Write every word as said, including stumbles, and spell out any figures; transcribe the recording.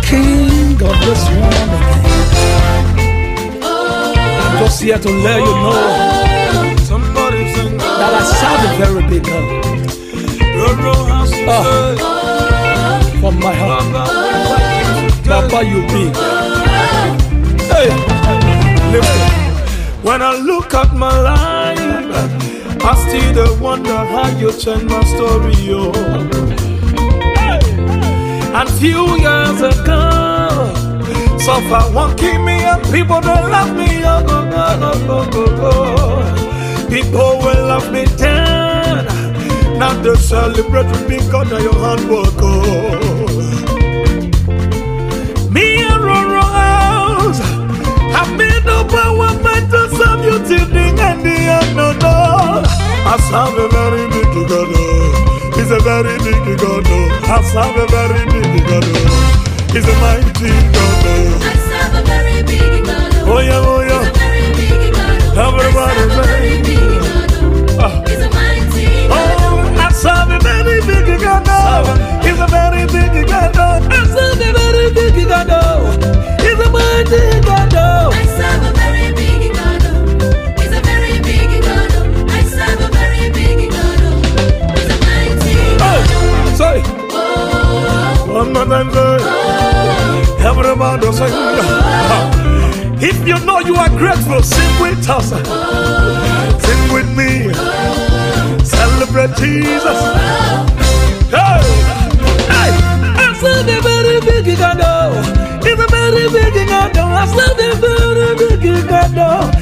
king of this world again. I'm just here to let you know that I serve a very big God. Oh, from my heart, Papa, you big. Hey, listen. When I look at my life, I still wonder how you change my story, yo. Hey. And few years ago, so far won't keep me and people don't love me, oh, go, go, go, go, go. People will love me down. Now they celebrate with me because of your hard work, oh. Me and Roro House have made no power meant to serve you till the end, the end, no, no. I serve a very big God, oh. He's a very big God, oh. I serve a very big God, oh. He's a mighty God, oh. I serve a very big God, oh. Oh yeah, oh yeah. He's a very big God, oh. Everybody I serve a very big God, oh. He's a mighty God, oh. I serve a very big God, oh. He's a very big God, oh. I serve a very big God, oh. He's a mighty God, oh. I serve a very big God, oh. He's a very big God, oh. I serve a very big God, oh. He's a mighty God, oh. Say, Oh, one more time, say, oh, everybody say, oh, if you know you are grateful, sing with us. oh, Sing with me. Celebrate Jesus. Hey, hey, I serve a very big God, oh. He's a very big God, oh. I serve a very big God, oh.